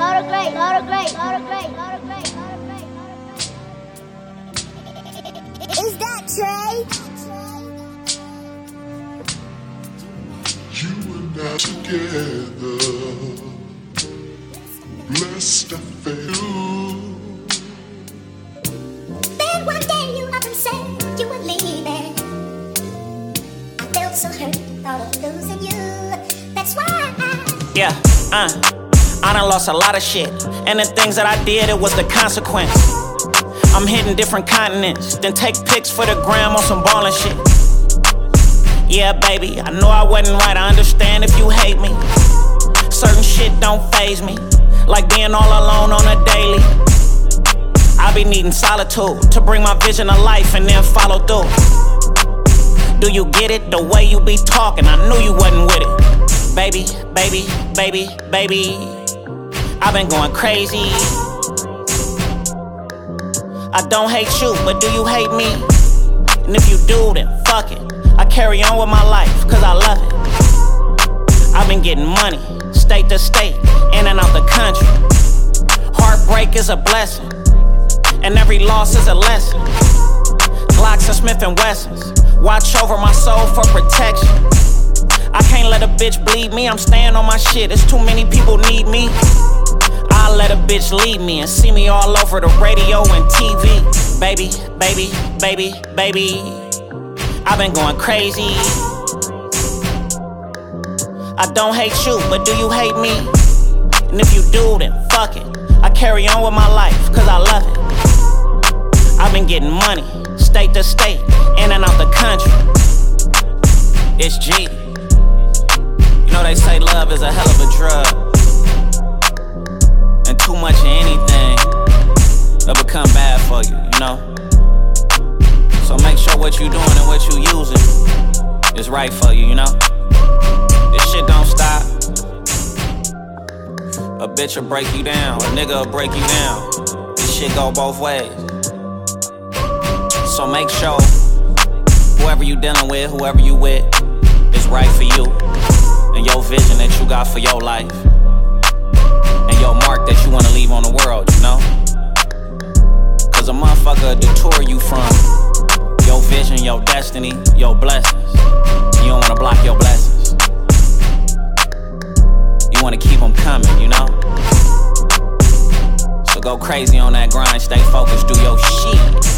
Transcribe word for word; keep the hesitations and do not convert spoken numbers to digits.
go to great, go to great, go to great, go to great, go to great, go to great. Is that Trey? You and I together, blessed I feel. Then one day you up and said you were leaving. I felt so hurt, thought of losing you. That's why I... Yeah, uh, I done lost a lot of shit, and the things that I did, it was the consequence. I'm hitting different continents, then take pics for the gram on some ballin' shit. Yeah, baby, I know I wasn't right, I understand if you hate me. Certain shit don't faze me, like being all alone on a daily. I be needing solitude to bring my vision to life and then follow through. Do you get it? The way you be talking, I knew you wasn't with it. Baby, baby, baby, baby, I've been going crazy. I don't hate you, but do you hate me? And if you do, then fuck it. I carry on with my life, cause I love it. I've been getting money, state to state, in and out the country. Heartbreak is a blessing, and every loss is a lesson. Glocks and Smith and Wessons, watch over my soul for protection. I can't let a bitch bleed me, I'm staying on my shit. There's too many people need me. I'll let a bitch lead me and see me all over the radio and T V. Baby, baby, baby, baby, I've been going crazy. I don't hate you, but do you hate me? And if you do, then fuck it. I carry on with my life, cause I love it. I've been getting money, state to state, in and out the country. It's G. You know they say love is a hell of a drug, and too much of anything, it'll become bad for you, you know? So make sure what you doing and what you using is right for you, you know? This shit don't stop. A bitch will break you down, a nigga will break you down. This shit go both ways. So make sure whoever you dealing with, whoever you with, is right for you and your vision that you got for your life and your mark that you wanna leave on the world, you know? Cause a motherfucker detour you from your vision, your destiny, your blessings. You don't wanna block your blessings. You wanna keep them coming, you know? So go crazy on that grind, stay focused, do your shit.